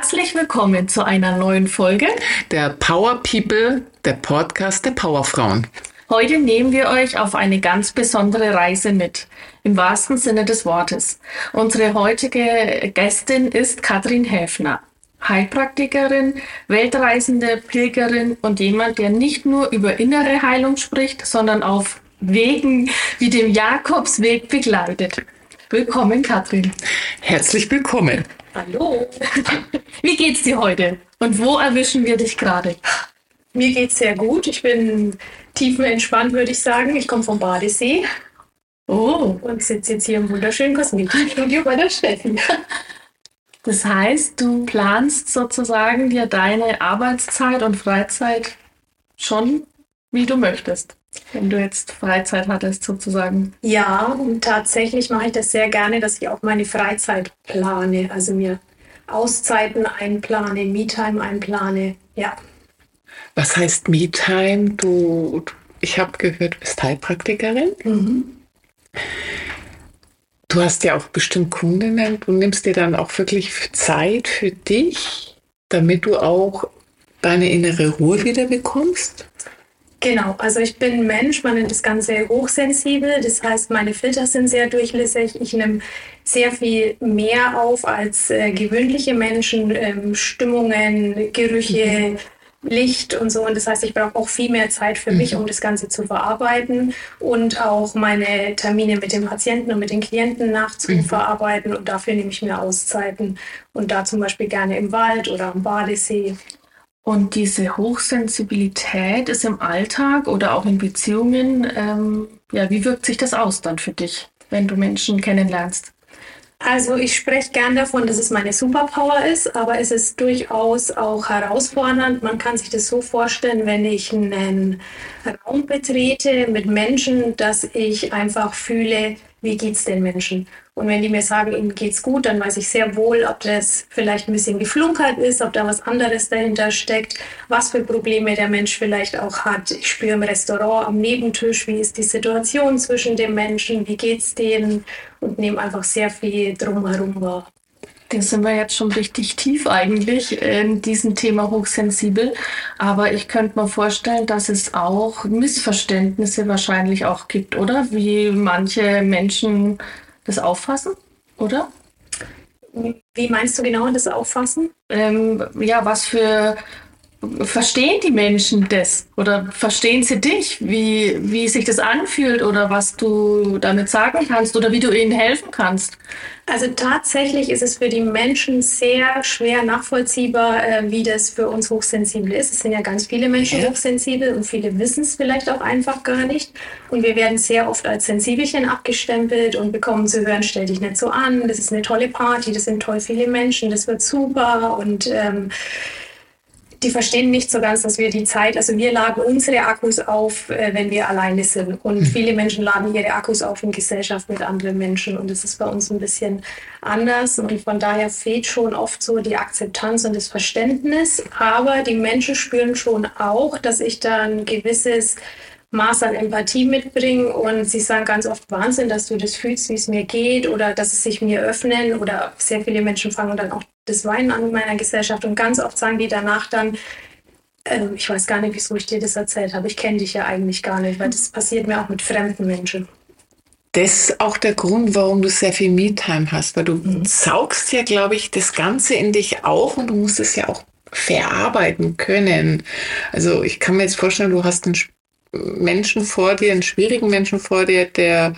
Herzlich willkommen zu einer neuen Folge der Power People, der Podcast der Powerfrauen. Heute nehmen wir euch auf eine ganz besondere Reise mit, im wahrsten Sinne des Wortes. Unsere heutige Gästin ist Katrin Häfner, Heilpraktikerin, weltreisende Pilgerin und jemand, der nicht nur über innere Heilung spricht, sondern auf Wegen wie dem Jakobsweg begleitet. Willkommen, Katrin. Herzlich willkommen. Hallo. Wie geht's dir heute? Und wo erwischen wir dich gerade? Mir geht's sehr gut. Ich bin tiefenentspannt, würde ich sagen. Ich komme vom Badesee. Und sitze jetzt hier im wunderschönen Kosmetikstudio bei der Steffi. Das heißt, du planst sozusagen dir deine Arbeitszeit und Freizeit schon, wie du möchtest, wenn du jetzt Freizeit hattest sozusagen. Ja, und tatsächlich mache ich das sehr gerne, dass ich auch meine Freizeit plane, also mir Auszeiten einplane, Me-Time einplane, ja. Was heißt Me-Time? Ich habe gehört, du bist Heilpraktikerin. Du hast ja auch bestimmt Kundinnen. Du nimmst dir dann auch wirklich Zeit für dich, damit du auch deine innere Ruhe wieder bekommst? Genau, also ich bin Mensch, man nennt das Ganze hochsensibel, das heißt, meine Filter sind sehr durchlässig, ich nehme sehr viel mehr auf als gewöhnliche Menschen, Stimmungen, Gerüche, Licht und so, und das heißt, ich brauche auch viel mehr Zeit für mich, um das Ganze zu verarbeiten und auch meine Termine mit den Patienten und mit den Klienten nachzuverarbeiten und dafür nehme ich mir Auszeiten und da zum Beispiel gerne im Wald oder am Badesee. Und diese Hochsensibilität ist im Alltag oder auch in Beziehungen, wie wirkt sich das aus dann für dich, wenn du Menschen kennenlernst? Also ich spreche gern davon, dass es meine Superpower ist, aber es ist durchaus auch herausfordernd. Man kann sich das so vorstellen, wenn ich einen Raum betrete mit Menschen, dass ich einfach fühle, wie geht's den Menschen? Und wenn die mir sagen, ihnen geht's gut, dann weiß ich sehr wohl, ob das vielleicht ein bisschen geflunkert ist, ob da was anderes dahinter steckt, was für Probleme der Mensch vielleicht auch hat. Ich spüre im Restaurant am Nebentisch, wie ist die Situation zwischen den Menschen, wie geht's denen, und nehme einfach sehr viel drumherum wahr. Da sind wir jetzt schon richtig tief eigentlich in diesem Thema hochsensibel. Aber ich könnte mir vorstellen, dass es auch Missverständnisse wahrscheinlich auch gibt, oder? Wie manche Menschen das auffassen, oder? Wie meinst du genau das Auffassen? Verstehen die Menschen das? Oder verstehen sie dich, wie sich das anfühlt oder was du damit sagen kannst oder wie du ihnen helfen kannst? Also tatsächlich ist es für die Menschen sehr schwer nachvollziehbar, wie das für uns Hochsensible ist. Es sind ja ganz viele Menschen hochsensibel und viele wissen es vielleicht auch einfach gar nicht. Und wir werden sehr oft als Sensibelchen abgestempelt und bekommen zu hören, stell dich nicht so an, das ist eine tolle Party, das sind toll viele Menschen, das wird super, und die verstehen nicht so ganz, dass wir die Zeit, also wir laden unsere Akkus auf, wenn wir alleine sind. Und viele Menschen laden ihre Akkus auf in Gesellschaft mit anderen Menschen. Und das ist bei uns ein bisschen anders. Und von daher fehlt schon oft so die Akzeptanz und das Verständnis. Aber die Menschen spüren schon auch, dass ich da ein gewisses Maß an Empathie mitbringen, und sie sagen ganz oft, Wahnsinn, dass du das fühlst, wie es mir geht, oder dass es sich mir öffnen, oder sehr viele Menschen fangen dann auch das Weinen an in meiner Gesellschaft, und ganz oft sagen die danach dann, ich weiß gar nicht, wieso ich dir das erzählt habe, ich kenne dich ja eigentlich gar nicht, weil das passiert mir auch mit fremden Menschen. Das ist auch der Grund, warum du sehr viel Me-Time hast, weil du saugst ja, glaube ich, das Ganze in dich auf und du musst es ja auch verarbeiten können. Also ich kann mir jetzt vorstellen, du hast einen Menschen vor dir, einen schwierigen Menschen vor dir, der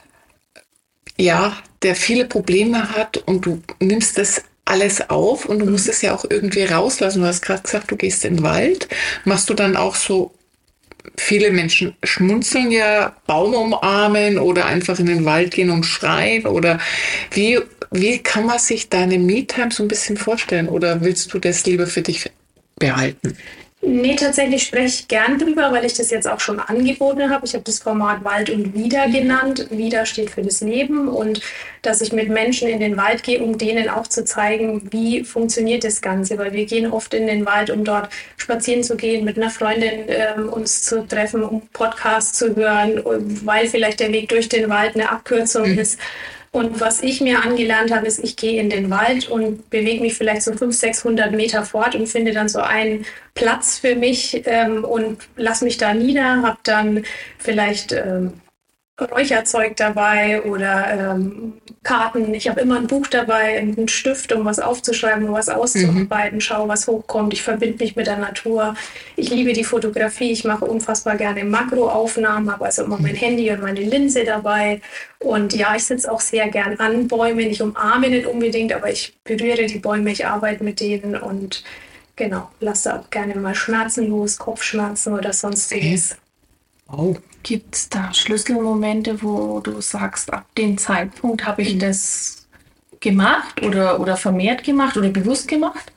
viele Probleme hat, und du nimmst das alles auf und du musst es ja auch irgendwie rauslassen. Du hast gerade gesagt, du gehst in den Wald. Machst du dann auch so, viele Menschen schmunzeln ja, Baum umarmen oder einfach in den Wald gehen und schreien, oder wie kann man sich deine Me-Time so ein bisschen vorstellen, oder willst du das lieber für dich behalten? Nee, tatsächlich spreche ich gern drüber, weil ich das jetzt auch schon angeboten habe. Ich habe das Format Wald und Wieder genannt. Wieder steht für das Leben, und dass ich mit Menschen in den Wald gehe, um denen auch zu zeigen, wie funktioniert das Ganze. Weil wir gehen oft in den Wald, um dort spazieren zu gehen, mit einer Freundin uns zu treffen, um Podcasts zu hören, weil vielleicht der Weg durch den Wald eine Abkürzung ist. Und was ich mir angelernt habe, ist, ich gehe in den Wald und bewege mich vielleicht so 500, 600 Meter fort und finde dann so einen Platz für mich und lasse mich da nieder, habe dann vielleicht Räucherzeug dabei oder Karten. Ich habe immer ein Buch dabei, einen Stift, um was aufzuschreiben, um was auszuarbeiten, schaue, was hochkommt. Ich verbinde mich mit der Natur. Ich liebe die Fotografie. Ich mache unfassbar gerne Makroaufnahmen, habe also immer mein Handy und meine Linse dabei. Und ja, ich sitze auch sehr gern an Bäumen. Ich umarme nicht unbedingt, aber ich berühre die Bäume, ich arbeite mit denen und genau, lasse auch gerne mal Schmerzen los, Kopfschmerzen oder sonstiges. Oh. Gibt es da Schlüsselmomente, wo du sagst, ab dem Zeitpunkt habe ich das gemacht oder vermehrt gemacht oder bewusst gemacht?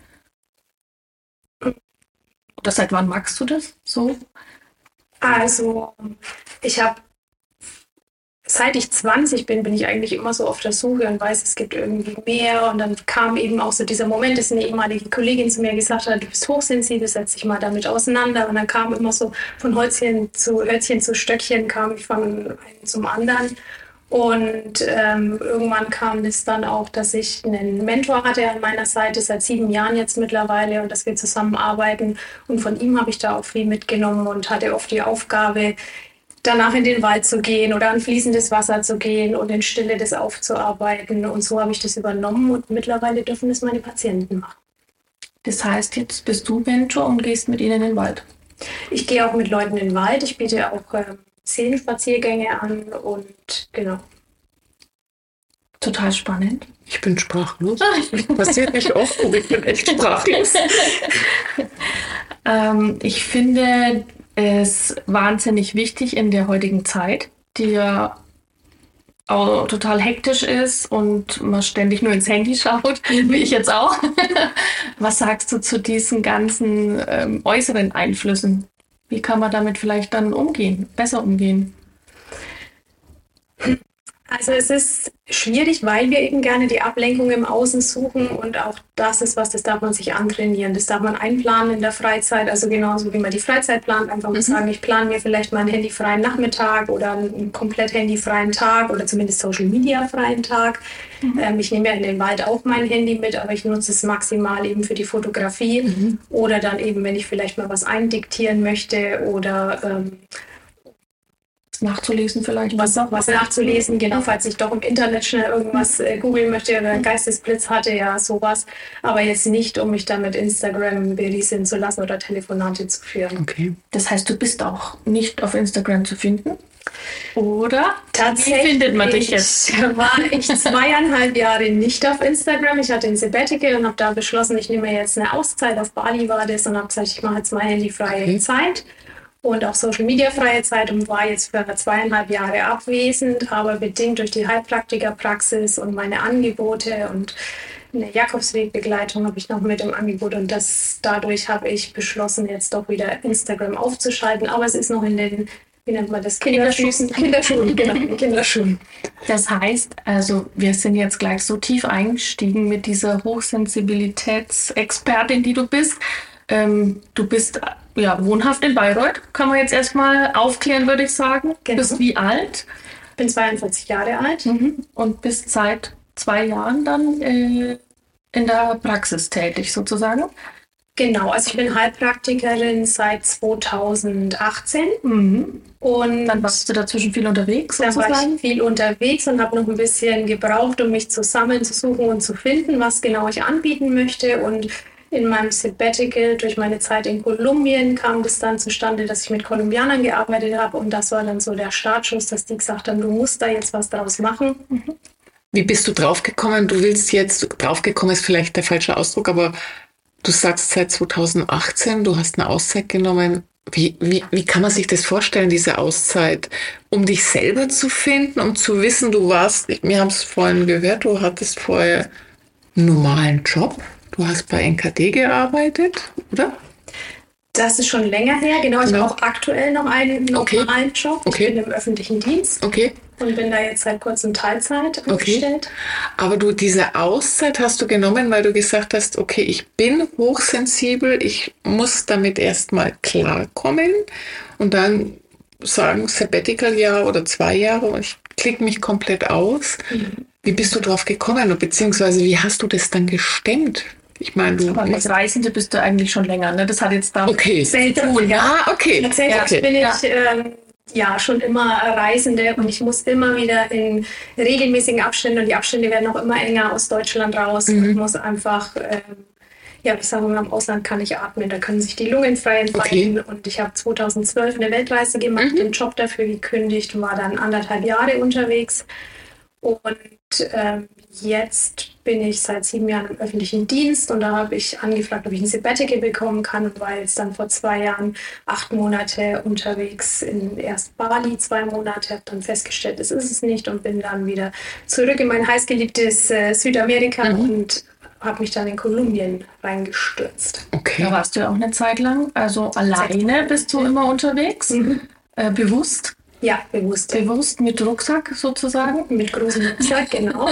Oder seit wann magst du das so? Also, ich habe, seit ich 20 bin, bin ich eigentlich immer so auf der Suche und weiß, es gibt irgendwie mehr. Und dann kam eben auch so dieser Moment, dass eine ehemalige Kollegin zu mir gesagt hat, du bist hochsensibel, setz dich mal damit auseinander. Und dann kam immer so von Hölzchen zu Stöckchen, kam ich von einem zum anderen. Und irgendwann kam es dann auch, dass ich einen Mentor hatte an meiner Seite, seit 7 Jahren jetzt mittlerweile, und dass wir zusammenarbeiten. Und von ihm habe ich da auch viel mitgenommen und hatte oft die Aufgabe, danach in den Wald zu gehen oder an fließendes Wasser zu gehen und in Stille das aufzuarbeiten. Und so habe ich das übernommen und mittlerweile dürfen das meine Patienten machen. Das heißt, jetzt bist du Mentor und gehst mit ihnen in den Wald. Ich gehe auch mit Leuten in den Wald. Ich biete auch Seelenspaziergänge an und genau. Total spannend. Ich bin sprachlos. Passiert nicht oft, aber ich bin echt sprachlos. Ich finde es wahnsinnig wichtig in der heutigen Zeit, die ja auch total hektisch ist und man ständig nur ins Handy schaut, wie ich jetzt auch. Was sagst du zu diesen ganzen äußeren Einflüssen? Wie kann man damit vielleicht dann besser umgehen? Also es ist schwierig, weil wir eben gerne die Ablenkung im Außen suchen und auch das ist was, das darf man sich antrainieren. Das darf man einplanen in der Freizeit, also genauso wie man die Freizeit plant, einfach mal sagen, ich plane mir vielleicht mal einen handyfreien Nachmittag oder einen komplett handyfreien Tag oder zumindest Social-Media-freien Tag. Ich nehme ja in den Wald auch mein Handy mit, aber ich nutze es maximal eben für die Fotografie oder dann eben, wenn ich vielleicht mal was eindiktieren möchte oder nachzulesen vielleicht. Was nachzulesen, genau, falls ich doch im Internet schnell irgendwas googeln möchte oder ein Geistesblitz hatte, ja, sowas. Aber jetzt nicht, um mich dann mit Instagram berieseln zu lassen oder Telefonate zu führen. Okay. Das heißt, du bist auch nicht auf Instagram zu finden? Oder? Tatsächlich. Wie findet man dich jetzt? War ich 2,5 Jahre nicht auf Instagram. Ich hatte ein Sabbatical und habe da beschlossen, ich nehme jetzt eine Auszeit. Auf Bali war das und habe gesagt, ich mache jetzt mal handyfreie Zeit. Und auch Social-Media-freie Zeit und war jetzt für 2,5 Jahre abwesend, aber bedingt durch die Heilpraktikerpraxis und meine Angebote und eine Jakobswegbegleitung habe ich noch mit im Angebot und dadurch habe ich beschlossen, jetzt doch wieder Instagram aufzuschalten, aber es ist noch in den, wie nennt man das? Kinderschuhen, genau, in Kinderschuhen. Das heißt, also wir sind jetzt gleich so tief eingestiegen mit dieser Hochsensibilitätsexpertin, die du bist. Du bist ja wohnhaft in Bayreuth, kann man jetzt erstmal aufklären, würde ich sagen. Genau. Bist wie alt? Ich bin 42 Jahre alt. Und bist seit 2 Jahren dann in der Praxis tätig sozusagen? Genau, also ich bin Heilpraktikerin seit 2018. Und dann warst du dazwischen viel unterwegs sozusagen? Da war sozusagen? ich viel unterwegs und habe noch ein bisschen gebraucht, um mich zusammenzusuchen und zu finden, was genau ich anbieten möchte. Und in meinem Sabbatical durch meine Zeit in Kolumbien kam das dann zustande, dass ich mit Kolumbianern gearbeitet habe. Und das war dann so der Startschuss, dass die gesagt haben, du musst da jetzt was draus machen. Wie bist du draufgekommen? Du willst jetzt, draufgekommen ist vielleicht der falsche Ausdruck, aber du sagst seit 2018, du hast eine Auszeit genommen. Wie kann man sich das vorstellen, diese Auszeit? Um dich selber zu finden, um zu wissen, wir haben es vorhin gehört, du hattest vorher einen normalen Job. Du hast bei NKD gearbeitet, oder? Das ist schon länger her. Genau, ich habe auch aktuell noch einen normalen Job. Ich bin im öffentlichen Dienst und bin da jetzt seit kurzem Teilzeit angestellt. Aber diese Auszeit hast du genommen, weil du gesagt hast, okay, ich bin hochsensibel, ich muss damit erstmal klarkommen und dann sagen Sabbatical-Jahr oder 2 Jahre und ich klicke mich komplett aus. Wie bist du drauf gekommen, beziehungsweise wie hast du das dann gestemmt? Ich meine, du Aber als Reisende bist du eigentlich schon länger, ne? Das hat jetzt da selten. Ja, okay. Tatsächlich bin ich schon immer Reisende und ich muss immer wieder in regelmäßigen Abständen und die Abstände werden auch immer enger aus Deutschland raus. Ich muss einfach, ich sage mal, im Ausland kann ich atmen, da können sich die Lungen frei entfalten. Und ich habe 2012 eine Weltreise gemacht, den Job dafür gekündigt und war dann 1,5 Jahre unterwegs. Und jetzt bin ich seit 7 Jahren im öffentlichen Dienst und da habe ich angefragt, ob ich ein Sabbatical bekommen kann und war jetzt dann vor 2 Jahren 8 Monate unterwegs in erst Bali, 2 Monate, habe dann festgestellt, das ist es nicht und bin dann wieder zurück in mein heißgeliebtes Südamerika und habe mich dann in Kolumbien reingestürzt. Okay. Da warst du ja auch eine Zeit lang, also alleine bist du immer unterwegs, bewusst? Ja, bewusst. Bewusst mit Rucksack sozusagen? Mit großem Rucksack, genau.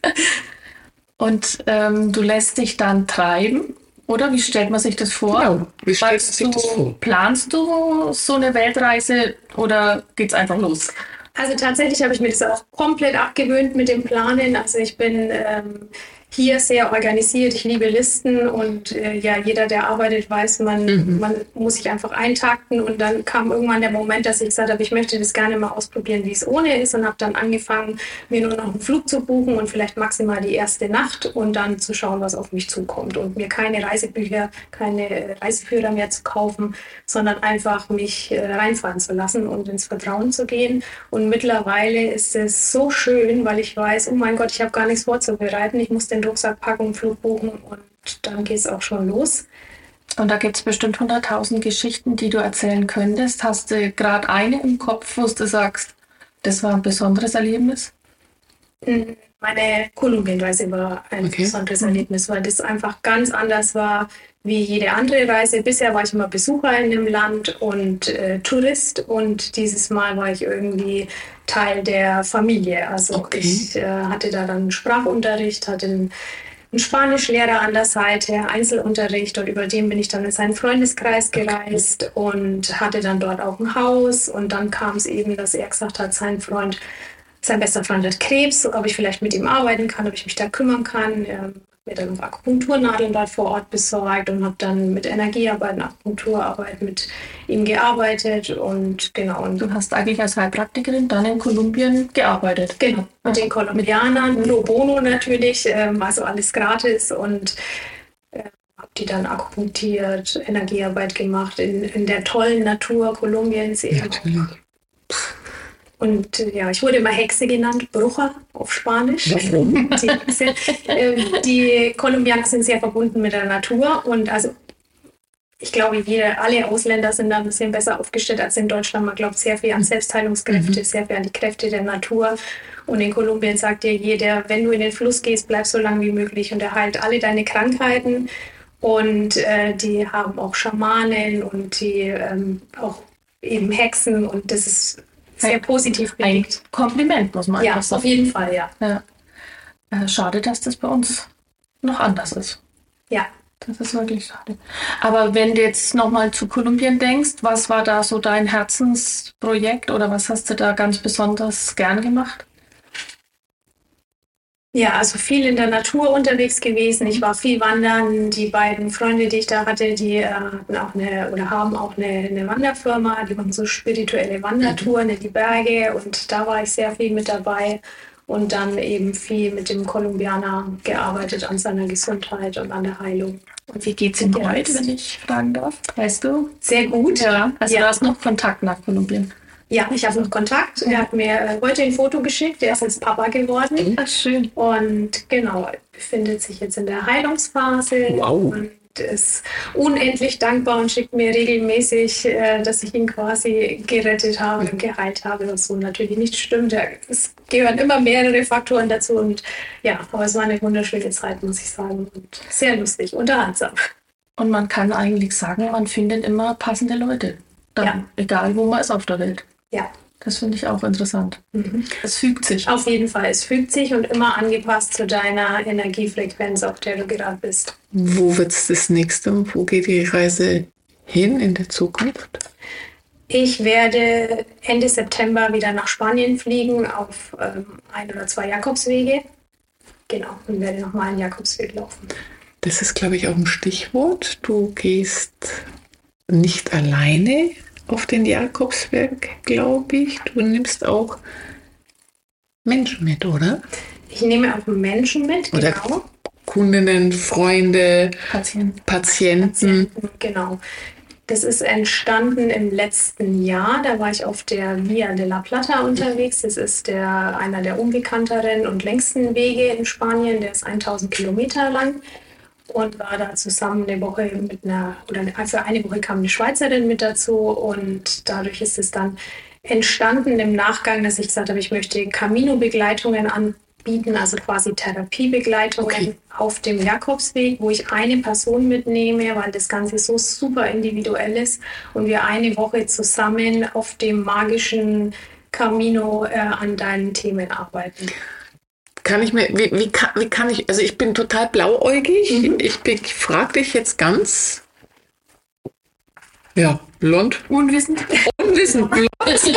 Und du lässt dich dann treiben, oder? Wie stellt man sich das vor? Genau, wie stellt man sich das vor? Planst du so eine Weltreise oder geht's einfach los? Also tatsächlich habe ich mir das auch komplett abgewöhnt mit dem Planen. Also ich bin hier sehr organisiert. Ich liebe Listen und jeder, der arbeitet, weiß, man muss sich einfach eintakten. Und dann kam irgendwann der Moment, dass ich gesagt habe, ich möchte das gerne mal ausprobieren, wie es ohne ist und habe dann angefangen, mir nur noch einen Flug zu buchen und vielleicht maximal die erste Nacht und dann zu schauen, was auf mich zukommt und mir keine Reisebücher, keine Reiseführer mehr zu kaufen, sondern einfach mich reinfahren zu lassen und ins Vertrauen zu gehen. Und mittlerweile ist es so schön, weil ich weiß, oh mein Gott, ich habe gar nichts vorzubereiten. Ich muss den Rucksack packen, Flug buchen und dann geht es auch schon los. Und da gibt es bestimmt 100.000 Geschichten, die du erzählen könntest. Hast du gerade eine im Kopf, wo du sagst, das war ein besonderes Erlebnis? Meine Kolumbienreise war ein besonderes Erlebnis, weil das einfach ganz anders war wie jede andere Reise. Bisher war ich immer Besucher in dem Land und Tourist und dieses Mal war ich irgendwie Teil der Familie. Also ich hatte da dann Sprachunterricht, hatte einen Spanischlehrer an der Seite, Einzelunterricht und über den bin ich dann in seinen Freundeskreis gereist und hatte dann dort auch ein Haus und dann kam es eben, dass er gesagt hat, sein bester Freund hat Krebs, ob ich vielleicht mit ihm arbeiten kann, ob ich mich da kümmern kann. Mir dann noch Akupunkturnadeln dort vor Ort besorgt und habe dann mit Energiearbeit und Akupunkturarbeit mit ihm gearbeitet und genau. Und du hast eigentlich als Heilpraktikerin dann in Kolumbien gearbeitet? Genau, mit den Kolumbianern, pro bono natürlich, also alles gratis und habe die dann akupunktiert, Energiearbeit gemacht in der tollen Natur Kolumbiens. Natürlich. Und ich wurde immer Hexe genannt, Bruja auf Spanisch. Warum? Die Kolumbianer sind sehr verbunden mit der Natur und also ich glaube, alle Ausländer sind da ein bisschen besser aufgestellt als in Deutschland. Man glaubt sehr viel an Selbstheilungskräfte, sehr viel an die Kräfte der Natur. Und in Kolumbien sagt dir jeder, wenn du in den Fluss gehst, bleib so lange wie möglich und er heilt alle deine Krankheiten. Und die haben auch Schamanen und die auch eben Hexen und das ist sehr positiv belegt. Ein Kompliment, muss man einfach sagen. Ja, auf jeden Fall, ja. Schade, dass das bei uns noch anders ist. Ja. Das ist wirklich schade. Aber wenn du jetzt nochmal zu Kolumbien denkst, was war da so dein Herzensprojekt oder was hast du da ganz besonders gern gemacht? Ja, also viel in der Natur unterwegs gewesen. Ich war viel wandern. Die beiden Freunde, die ich da hatte, die haben auch eine Wanderfirma. Die machen so spirituelle Wandertouren in die Berge und da war ich sehr viel mit dabei und dann eben viel mit dem Kolumbianer gearbeitet an seiner Gesundheit und an der Heilung. Und wie geht's ihm heute, wenn ich fragen darf? Weißt du? Sehr gut. Ja, also du hast noch Kontakt nach Kolumbien. Ja, ich habe noch Kontakt. Er hat mir heute ein Foto geschickt. Er ist jetzt Papa geworden. Ach, schön. Und genau, befindet sich jetzt in der Heilungsphase. Wow. Und ist unendlich dankbar und schickt mir regelmäßig, dass ich ihn quasi gerettet habe und geheilt habe, was so natürlich nicht stimmt. Es gehören immer mehrere Faktoren dazu. Und ja, aber es war eine wunderschöne Zeit, muss ich sagen. Und sehr lustig, unterhaltsam. Und man kann eigentlich sagen, man findet immer passende Leute. Dann, egal wo man ist auf der Welt. Ja. Das finde ich auch interessant. Es fügt sich. Auf jeden Fall. Es fügt sich und immer angepasst zu deiner Energiefrequenz, auf der du gerade bist. Wo wird's das nächste? Wo geht die Reise hin in der Zukunft? Ich werde Ende September wieder nach Spanien fliegen auf 1 oder 2 Jakobswege. Genau, und werde nochmal einen Jakobsweg laufen. Das ist, glaube ich, auch ein Stichwort. Du gehst nicht alleine auf den Jakobsweg, glaube ich. Du nimmst auch Menschen mit, oder? Ich nehme auch Menschen mit, oder genau. Kundinnen, Freunde, Patienten. Genau. Das ist entstanden im letzten Jahr. Da war ich auf der Via de la Plata unterwegs. Das ist einer der unbekannteren und längsten Wege in Spanien. Der ist 1000 Kilometer lang. Und war da zusammen eine Woche für eine Woche kam eine Schweizerin mit dazu. Und dadurch ist es dann entstanden im Nachgang, dass ich gesagt habe, ich möchte Camino-Begleitungen anbieten, also quasi Therapiebegleitungen auf dem Jakobsweg, wo ich eine Person mitnehme, weil das Ganze so super individuell ist und wir eine Woche zusammen auf dem magischen Camino an deinen Themen arbeiten. Wie kann ich, also ich bin total blauäugig. Ich frage dich jetzt ganz, blond. Unwissend, blond.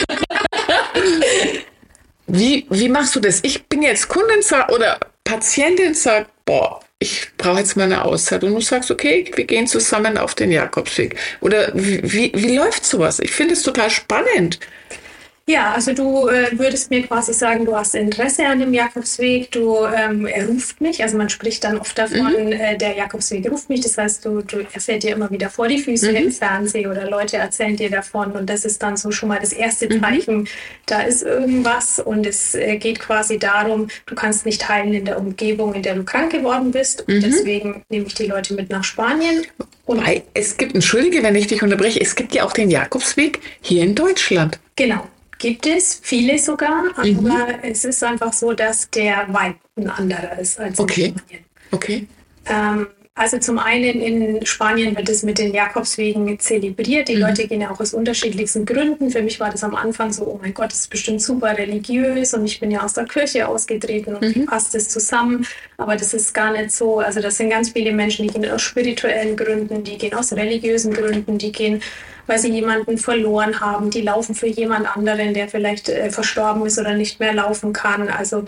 Wie machst du das? Ich bin jetzt Kundin oder Patientin, sagt, ich brauche jetzt mal eine Auszeit. Und du sagst, okay, wir gehen zusammen auf den Jakobsweg. Oder wie läuft sowas? Ich finde es total spannend. Ja, also du würdest mir quasi sagen, du hast Interesse an dem Jakobsweg, er ruft mich, also man spricht dann oft davon, der Jakobsweg ruft mich, das heißt, er fällt dir immer wieder vor die Füße im Fernsehen oder Leute erzählen dir davon und das ist dann so schon mal das erste Zeichen, da ist irgendwas und es geht quasi darum, du kannst nicht heilen in der Umgebung, in der du krank geworden bist und deswegen nehme ich die Leute mit nach Spanien. Weil es gibt, entschuldige, wenn ich dich unterbreche, es gibt ja auch den Jakobsweg hier in Deutschland. Genau. Gibt es, viele sogar, aber es ist einfach so, dass der Vibe ein anderer ist als in Spanien. Okay. Also zum einen in Spanien wird es mit den Jakobswegen zelebriert. Die Leute gehen ja auch aus unterschiedlichsten Gründen. Für mich war das am Anfang so, oh mein Gott, das ist bestimmt super religiös und ich bin ja aus der Kirche ausgetreten und wie passt das zusammen? Aber das ist gar nicht so. Also das sind ganz viele Menschen, die gehen aus spirituellen Gründen, die gehen aus religiösen Gründen, die gehen, weil sie jemanden verloren haben, die laufen für jemand anderen, der vielleicht verstorben ist oder nicht mehr laufen kann. Also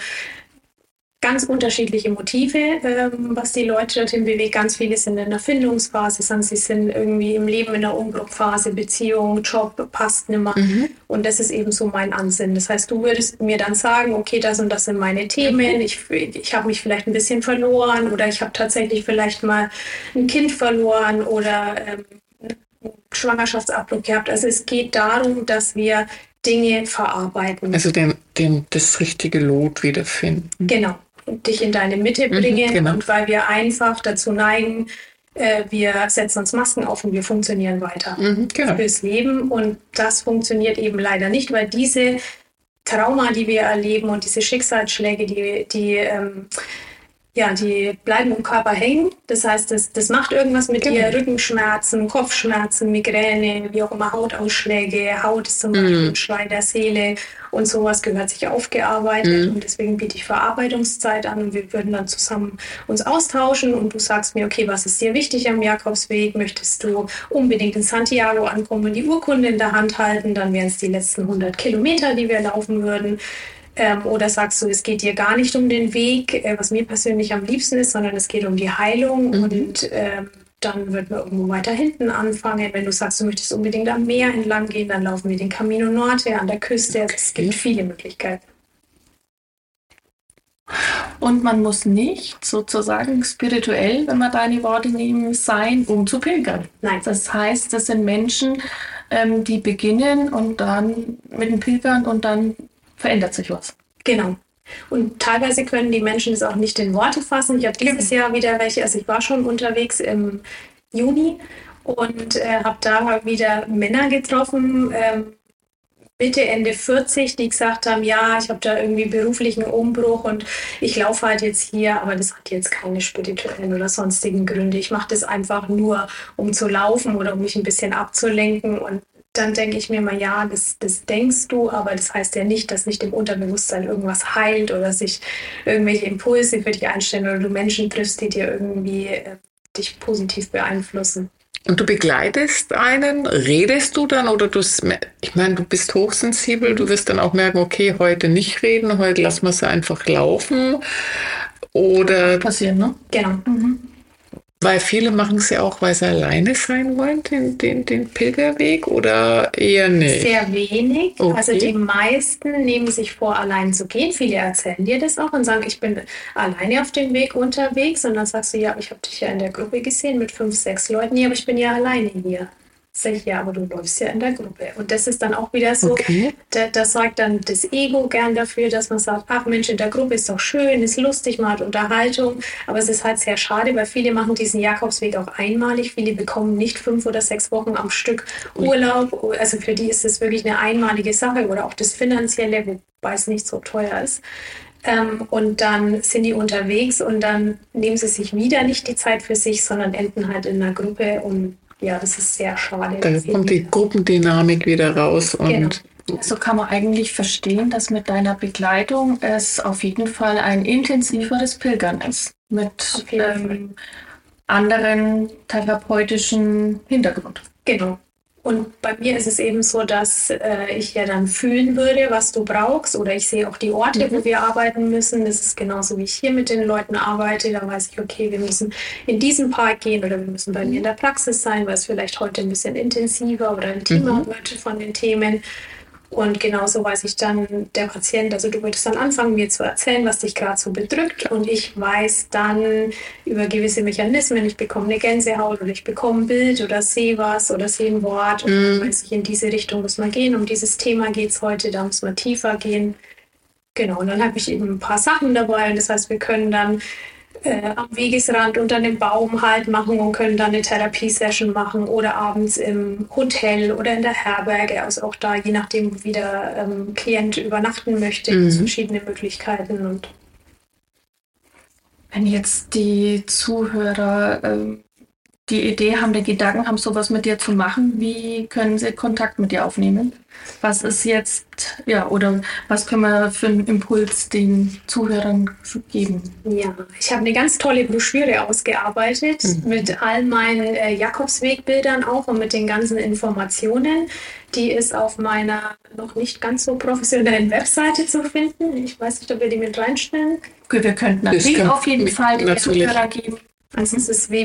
ganz unterschiedliche Motive, was die Leute dorthin bewegt. Ganz viele sind in der Findungsphase, sie sind irgendwie im Leben in der Umbruchphase, Beziehung, Job passt nicht mehr. Und das ist eben so mein Ansinnen. Das heißt, du würdest mir dann sagen, okay, das und das sind meine Themen. Ich habe mich vielleicht ein bisschen verloren oder ich habe tatsächlich vielleicht mal ein Kind verloren oder Schwangerschaftsabbruch gehabt. Also es geht darum, dass wir Dinge verarbeiten. Also das richtige Lot wiederfinden. Genau. Und dich in deine Mitte bringen. Genau. Und weil wir einfach dazu neigen, wir setzen uns Masken auf und wir funktionieren weiter fürs Leben. Und das funktioniert eben leider nicht, weil diese Trauma, die wir erleben und diese Schicksalsschläge, die bleiben im Körper hängen. Das heißt, das macht irgendwas mit dir. Rückenschmerzen, Kopfschmerzen, Migräne, wie auch immer, Hautausschläge. Haut ist zum Beispiel ein Schwein der Seele. Und sowas gehört sich aufgearbeitet. Und deswegen biete ich Verarbeitungszeit an. Und wir würden dann zusammen uns austauschen. Und du sagst mir, okay, was ist dir wichtig am Jakobsweg? Möchtest du unbedingt in Santiago ankommen und die Urkunde in der Hand halten? Dann wären es die letzten 100 Kilometer, die wir laufen würden. Oder sagst du, es geht dir gar nicht um den Weg, was mir persönlich am liebsten ist, sondern es geht um die Heilung und dann würden wir irgendwo weiter hinten anfangen. Wenn du sagst, du möchtest unbedingt am Meer entlang gehen, dann laufen wir den Camino Norte an der Küste. Also es gibt viele Möglichkeiten. Und man muss nicht sozusagen spirituell, wenn wir deine Worte nehmen, sein, um zu pilgern. Nein. Das heißt, das sind Menschen, die beginnen und dann mit dem Pilgern und dann verändert sich was. Genau. Und teilweise können die Menschen das auch nicht in Worte fassen. Ich habe dieses Jahr wieder welche, also ich war schon unterwegs im Juni und habe da wieder Männer getroffen, Mitte, Ende 40, die gesagt haben, ja, ich habe da irgendwie beruflichen Umbruch und ich laufe halt jetzt hier, aber das hat jetzt keine spirituellen oder sonstigen Gründe. Ich mache das einfach nur, um zu laufen oder um mich ein bisschen abzulenken und dann denke ich mir mal, ja, das denkst du, aber das heißt ja nicht, dass nicht im Unterbewusstsein irgendwas heilt oder sich irgendwelche Impulse für dich einstellen oder du Menschen triffst, die dir irgendwie dich positiv beeinflussen. Und du begleitest einen, redest du dann oder ich meine, du bist hochsensibel, du wirst dann auch merken, okay, heute nicht reden, heute lassen wir es einfach laufen. Oder Passieren, ne? Genau. weil viele machen es ja auch, weil sie alleine sein wollen, den Pilgerweg, oder eher nicht? Sehr wenig. Okay. Also die meisten nehmen sich vor, allein zu gehen. Viele erzählen dir das auch und sagen, ich bin alleine auf dem Weg unterwegs. Und dann sagst du, ja, ich habe dich ja in der Gruppe gesehen mit 5, 6 Leuten. Ja, aber ich bin ja alleine hier. Sag ich, ja, aber du läufst ja in der Gruppe. Und das ist dann auch wieder so, Okay. das sorgt dann das Ego gern dafür, dass man sagt, ach Mensch, in der Gruppe ist doch schön, ist lustig, man hat Unterhaltung. Aber es ist halt sehr schade, weil viele machen diesen Jakobsweg auch einmalig. Viele bekommen nicht 5 oder 6 Wochen am Stück Urlaub. Also für die ist es wirklich eine einmalige Sache oder auch das Finanzielle, wobei es nicht so teuer ist. Und dann sind die unterwegs und dann nehmen sie sich wieder nicht die Zeit für sich, sondern enden halt in einer Gruppe und ja, das ist sehr schade. Da kommt die Gruppendynamik wieder raus. Und So kann man eigentlich verstehen, dass mit deiner Begleitung es auf jeden Fall ein intensiveres Pilgern ist. Mit Auf jeden Fall. anderen therapeutischen Hintergrund. Genau. Und bei mir ist es eben so, dass ich ja dann fühlen würde, was du brauchst. Oder ich sehe auch die Orte, wo wir arbeiten müssen. Das ist genauso, wie ich hier mit den Leuten arbeite. Da weiß ich, okay, wir müssen in diesen Park gehen oder wir müssen bei mir in der Praxis sein, weil es vielleicht heute ein bisschen intensiver oder intimer wird von den Themen. Und genauso weiß ich dann, der Patient, also du würdest dann anfangen, mir zu erzählen, was dich gerade so bedrückt. Und ich weiß dann über gewisse Mechanismen, ich bekomme eine Gänsehaut oder ich bekomme ein Bild oder sehe was oder sehe ein Wort. Und dann weiß ich, in diese Richtung muss man gehen. Um dieses Thema geht es heute, da muss man tiefer gehen. Genau, und dann habe ich eben ein paar Sachen dabei. Und das heißt, wir können dann am Wegesrand unter einem Baum halt machen und können dann eine Therapiesession machen oder abends im Hotel oder in der Herberge. Also auch da, je nachdem, wie der Klient übernachten möchte, gibt es verschiedene Möglichkeiten. Und Wenn jetzt die Zuhörer die Idee haben, die Gedanken haben, sowas mit dir zu machen, wie können sie Kontakt mit dir aufnehmen? Was ist jetzt, ja, oder was können wir für einen Impuls den Zuhörern geben? ja, ich habe eine ganz tolle Broschüre ausgearbeitet mit all meinen Jakobswegbildern auch und mit den ganzen Informationen. Die ist auf meiner noch nicht ganz so professionellen Webseite zu finden. Ich weiß nicht, ob wir die mit reinstellen. Okay, wir könnten einen Link auf jeden Fall den Zuhörern geben. Also es ist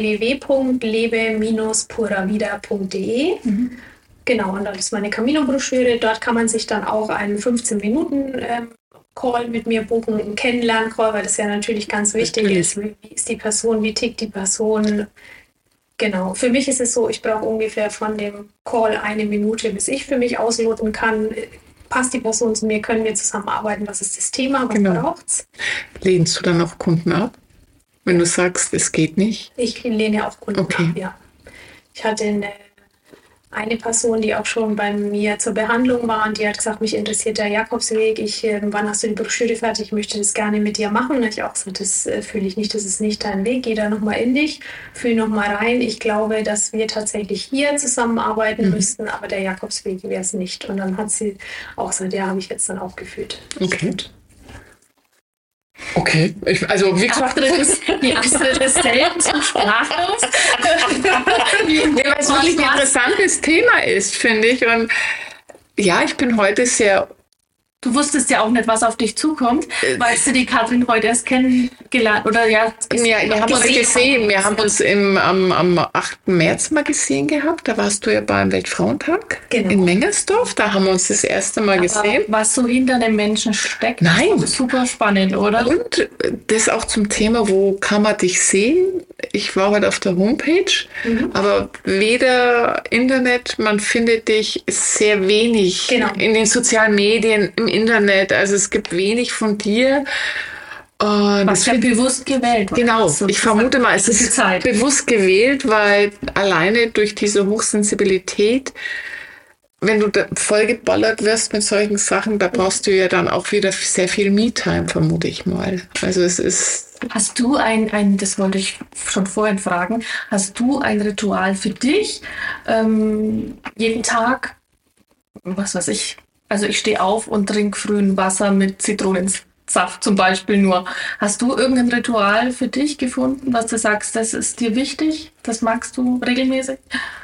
www.lebe-puravida.de. Genau, und da ist meine Camino-Broschüre. Dort kann man sich dann auch einen 15-Minuten-Call mit mir buchen, einen Kennenlern-Call, weil das ja natürlich ganz wichtig ist. Wie ist die Person, wie tickt die Person? Genau, für mich ist es so, ich brauche ungefähr von dem Call 1 Minute, bis ich für mich ausloten kann, passt die Person zu mir, können wir zusammenarbeiten, was ist das Thema, was braucht's? lehnst du dann auch Kunden ab, wenn du sagst, es geht nicht? Ich lehne auch Kunden ab, ja. Ich hatte eine Person, die auch schon bei mir zur Behandlung war und die hat gesagt, mich interessiert der Jakobsweg. Wann hast du die Broschüre fertig? Ich möchte das gerne mit dir machen. Und ich auch gesagt, das fühle ich nicht, das ist nicht dein Weg. Geh da nochmal in dich, fühl nochmal rein. Ich glaube, dass wir tatsächlich hier zusammenarbeiten müssten, aber der Jakobsweg wäre es nicht. Und dann hat sie auch gesagt, ja, habe ich jetzt dann auch gefühlt. Okay. Okay, also wie gesagt, Die Astrid ist selten sprachlos. weil es wirklich ein interessantes Thema ist, finde ich. Und ja, ich bin heute sehr... Du wusstest ja auch nicht, was auf dich zukommt, weil du die Katrin heute erst kennengelernt oder ja. Ja, wir haben uns gesehen. Wir haben uns am 8. März mal gesehen gehabt. Da warst du ja beim Weltfrauentag in Mengersdorf. Da haben wir uns das erste Mal gesehen. Was so hinter dem Menschen steckt, Nein. ist super spannend, oder? Und das auch zum Thema, wo kann man dich sehen? Ich war heute auf der Homepage, aber weder Internet, man findet dich sehr wenig in den sozialen Medien, im Internet. Also es gibt wenig von dir. Was ja bewusst gewählt wird. Genau, ich vermute mal, es ist bewusst gewählt, weil alleine durch diese Hochsensibilität, wenn du da vollgeballert wirst mit solchen Sachen, da brauchst du ja dann auch wieder sehr viel Me-Time, vermute ich mal. Also es ist... Hast du das wollte ich schon vorhin fragen, hast du ein Ritual für dich? Jeden Tag, was weiß ich, also ich stehe auf und trinke früh Wasser mit Zitronensaft zum Beispiel nur. Hast du irgendein Ritual für dich gefunden, was du sagst, das ist dir wichtig? Das magst du regelmäßig?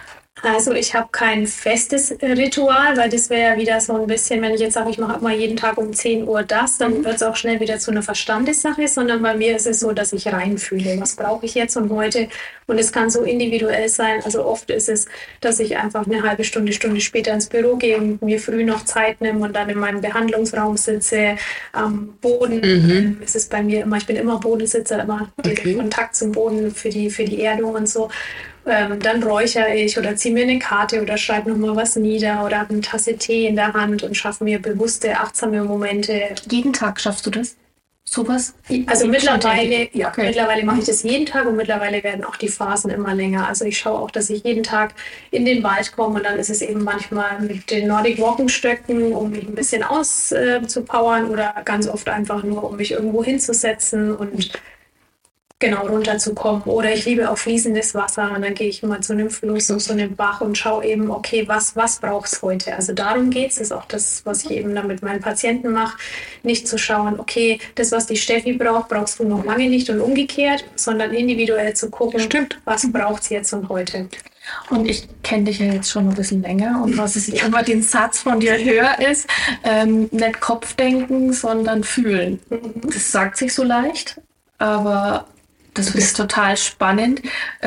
Also ich habe kein festes Ritual, weil das wäre ja wieder so ein bisschen, wenn ich jetzt sage, ich mache mal jeden Tag um 10 Uhr das, dann wird es auch schnell wieder zu einer Verstandessache, sondern bei mir ist es so, dass ich reinfühle, was brauche ich jetzt und heute, und es kann so individuell sein. Also oft ist es, dass ich einfach eine halbe Stunde später ins Büro gehe und mir früh noch Zeit nehme und dann in meinem Behandlungsraum sitze, am Boden. Es ist bei mir immer, ich bin immer Bodensitzer, immer den Kontakt zum Boden für die Erdung und so. Dann räuchere ich oder ziehe mir eine Karte oder schreibe nochmal was nieder oder habe eine Tasse Tee in der Hand und schaffe mir bewusste, achtsame Momente. Jeden Tag schaffst du das? Sowas? Also mittlerweile mache ich das jeden Tag und mittlerweile werden auch die Phasen immer länger. Also ich schaue auch, dass ich jeden Tag in den Wald komme und dann ist es eben manchmal mit den Nordic Walking Stöcken, um mich ein bisschen auszupowern oder ganz oft einfach nur, um mich irgendwo hinzusetzen und genau runterzukommen. Oder ich liebe auch fließendes Wasser und dann gehe ich mal zu einem Fluss und zu einem Bach und schaue eben, okay, was braucht es heute? Also darum geht es. Das ist auch das, was ich eben dann mit meinen Patienten mache. Nicht zu schauen, okay, das, was die Steffi braucht, brauchst du noch lange nicht und umgekehrt, sondern individuell zu gucken, was braucht es jetzt und heute. Und ich kenne dich ja jetzt schon ein bisschen länger und was ich immer den Satz von dir höre ist, nicht Kopfdenken, sondern fühlen. Das sagt sich so leicht, aber das ist total spannend.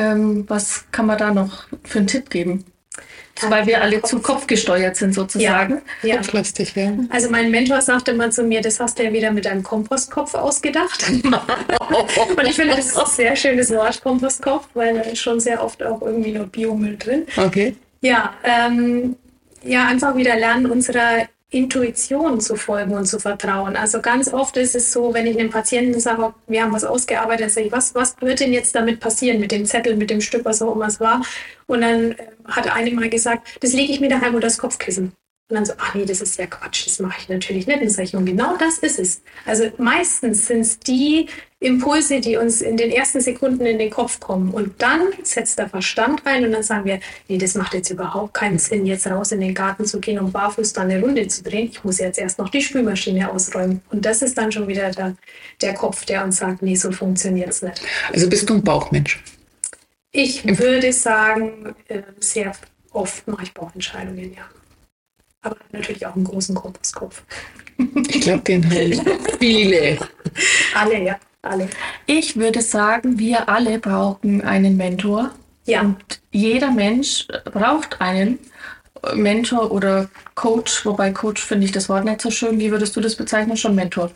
Was kann man da noch für einen Tipp geben? Weil wir alle zu kopfgesteuert sind sozusagen. Ja. Kopflastig, ja. Also mein Mentor sagte mal zu mir, das hast du ja wieder mit deinem Kompostkopf ausgedacht. Und ich finde, das ist auch ein sehr schönes Wort, Kompostkopf, weil da ist schon sehr oft auch irgendwie noch Biomüll drin. Okay. Ja, einfach wieder lernen, unserer Intuition zu folgen und zu vertrauen. Also ganz oft ist es so, wenn ich einem Patienten sage, wir haben was ausgearbeitet, dann sage ich, was wird denn jetzt damit passieren mit dem Zettel, mit dem Stück, was auch immer es war? Und dann hat eine mal gesagt, das lege ich mir daheim unter das Kopfkissen. Und dann so, ach nee, das ist ja Quatsch, das mache ich natürlich nicht. Und dann sage ich, und genau das ist es. Also meistens sind es die Impulse, die uns in den ersten Sekunden in den Kopf kommen. Und dann setzt der Verstand rein und dann sagen wir, nee, das macht jetzt überhaupt keinen Sinn, jetzt raus in den Garten zu gehen und barfuß dann eine Runde zu drehen. Ich muss jetzt erst noch die Spülmaschine ausräumen. Und das ist dann schon wieder der Kopf, der uns sagt, nee, so funktioniert es nicht. Also bist du ein Bauchmensch? Ich würde sagen, sehr oft mache ich Bauchentscheidungen, ja. Aber natürlich auch einen großen Kompostkopf. Ich glaube, den haben viele. Alle, ja, alle. Ich würde sagen, wir alle brauchen einen Mentor. Ja. Und jeder Mensch braucht einen Mentor oder Coach, wobei Coach finde ich das Wort nicht so schön. Wie würdest du das bezeichnen? Schon Mentor?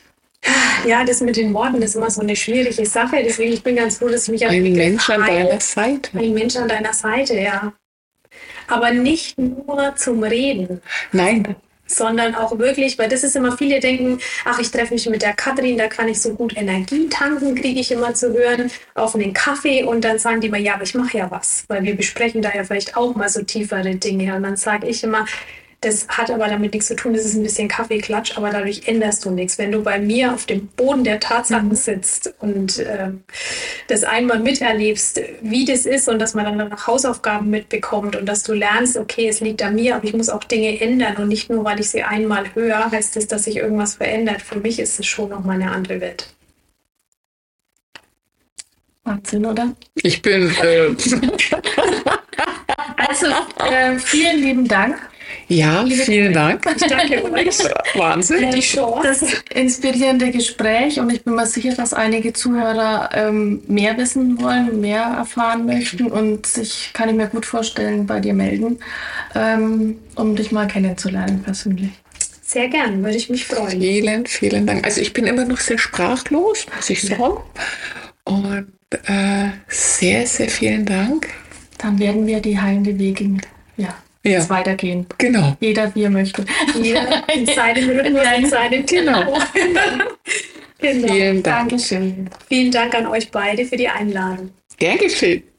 Ja, das mit den Worten ist immer so eine schwierige Sache. Deswegen ich bin ganz froh, dass ich mich ein Mensch an deiner Seite. Ein Mensch an deiner Seite, ja. Aber nicht nur zum Reden. Nein. Sondern auch wirklich, weil das ist immer, viele denken, ach, ich treffe mich mit der Katrin, da kann ich so gut Energie tanken, kriege ich immer zu hören, auf einen Kaffee und dann sagen die immer, ja, aber ich mache ja was, weil wir besprechen da ja vielleicht auch mal so tiefere Dinge und dann sage ich immer, das hat aber damit nichts zu tun, das ist ein bisschen Kaffeeklatsch, aber dadurch änderst du nichts. Wenn du bei mir auf dem Boden der Tatsachen sitzt und das einmal miterlebst, wie das ist und dass man dann noch Hausaufgaben mitbekommt und dass du lernst, okay, es liegt an mir, aber ich muss auch Dinge ändern und nicht nur, weil ich sie einmal höre, heißt es, dass sich irgendwas verändert. Für mich ist es schon nochmal eine andere Welt. Wahnsinn, oder? Ich bin... Also, vielen lieben Dank. Ja, vielen Dank. Ich danke euch. Wahnsinn. Das inspirierende Gespräch und ich bin mir sicher, dass einige Zuhörer mehr wissen wollen, mehr erfahren möchten und sich, kann ich mir gut vorstellen, bei dir melden, um dich mal kennenzulernen persönlich. Sehr gern, würde ich mich freuen. Vielen, vielen Dank. Also ich bin immer noch sehr sprachlos, muss ich sagen. Und sehr, sehr vielen Dank. Dann werden wir die heilende Wege jetzt weitergehen. Genau. Jeder, wie er möchte. Jeder in seinem Rhythmus, in seinem Genau. Genau. Vielen Dank. Dankeschön. Vielen Dank an euch beide für die Einladung. Gern geschehen.